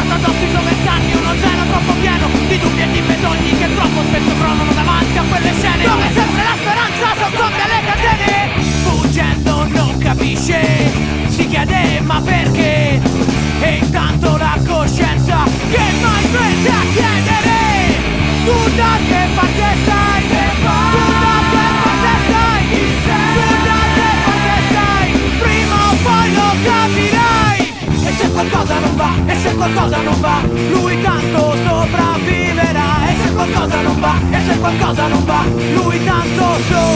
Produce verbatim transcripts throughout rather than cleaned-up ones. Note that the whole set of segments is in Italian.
portato addosso i suoi vent'anni, uno zaino troppo pieno di dubbi e di bisogni che troppo spesso crollano davanti a quelle scene dove sempre la speranza soccombe alle catene. Fuggendo non capisce, si chiede ma perché, e intanto la coscienza che mai smette a chiedere: tu da che parte stai? Tu da che parte stai? Tu da che parte stai? Prima o poi lo capirai. E se qualcosa non va, e se qualcosa non va, lui tanto sopravviverà. E se qualcosa non va, e se qualcosa non va, lui tanto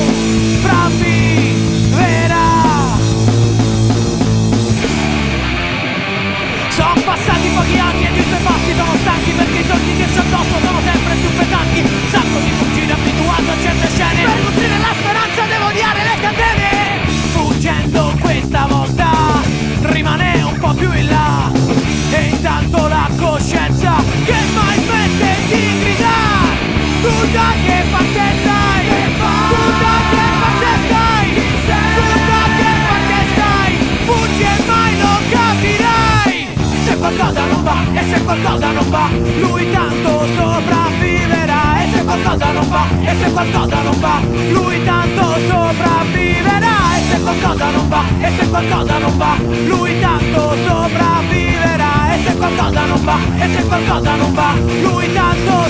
sopravviverà. Sono passati pochi anni ed i suoi passi sono stanchi, perché i soldi che c'ho addosso sono sempre più pesanti. Sacco di fuggire abituato a certe scene, per nutrire la speranza devo odiare le catene. Fuggendo questa volta rimane un po' più in là, e intanto la coscienza che mai smette di gridare: tu da che parte stai? Tu da che parte stai? Tu da che parte stai? Fuggi e mai lo capirai. Se qualcosa non va, e se qualcosa non va, lui tanto sopravviverà. E se qualcosa non va, e se qualcosa non va, lui tanto sopravviverà. E se qualcosa non va, e se qualcosa non va, lui tanto sopravviverà. E se qualcosa non va, e se qualcosa non va, lui tanto